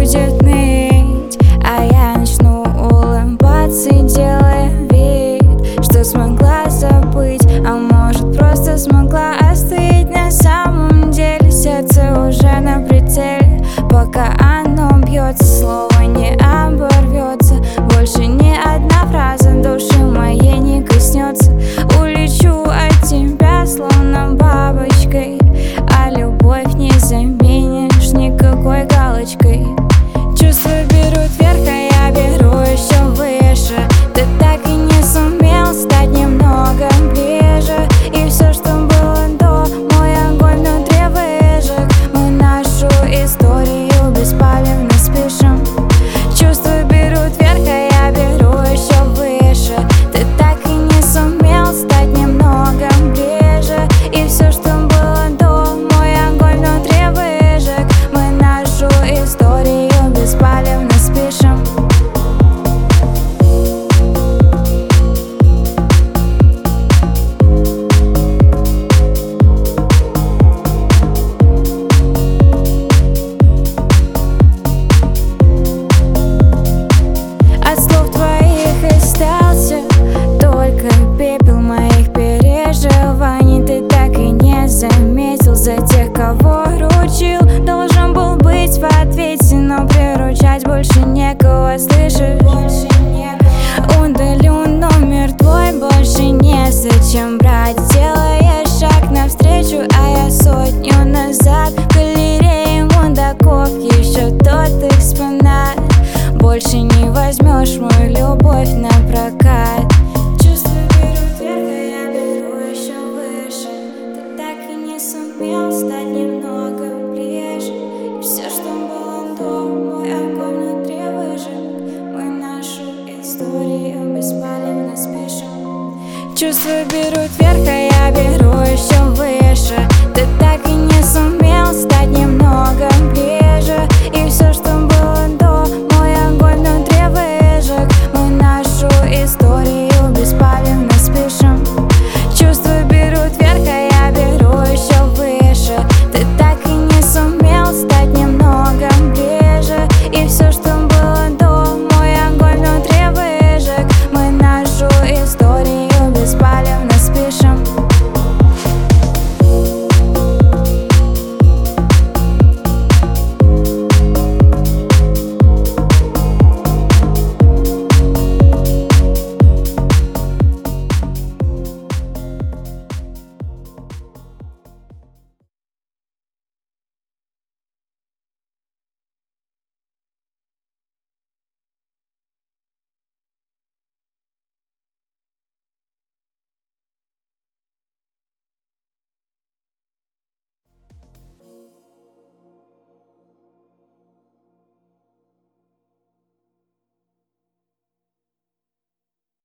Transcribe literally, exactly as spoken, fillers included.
будет ныть, а я начну улыбаться, делая вид, что смогла забыть, а может просто смогла остыть. На самом деле сердце уже на пределе, пока оно бьется, слово не оборвется. Больше ни одна фраза души моей не коснется. Улечу от тебя словно бабочкой, а любовь не заменишь никакой галочкой. Чувства берут вверх, а я беру еще выше. Ты так и не сумел стать немного ближе, и все, что было до, мой огонь внутри выжег. Мы нашу историю беспалевно спешим. Чувства берут вверх, а я беру еще выше. Ты так и не сумел стать немного ближе, и все, что было до, мой огонь внутри выжег. Мы нашу историю беспалевно спешим. От слов твоих остался только пепел моих переживаний. Ты так и не заметил, за тех, кого ручил, должен был быть в ответе, но приручать больше некого, слышишь? Удалю номер твой, больше незачем брать. Делаешь шаг навстречу, а я сотню назад. В галерее мудаков еще тот экспонат. Больше не возьмешь мою любовь на прокат. Чувства берут вверх, а я беру еще выше. Ты так и не сумел стать немного ближе, и все, что было до, мой огонь внутри выжег. Мы нашу историю беспалевно спешим. Чувства берут вверх, а я беру еще выше. Ты так и не сумел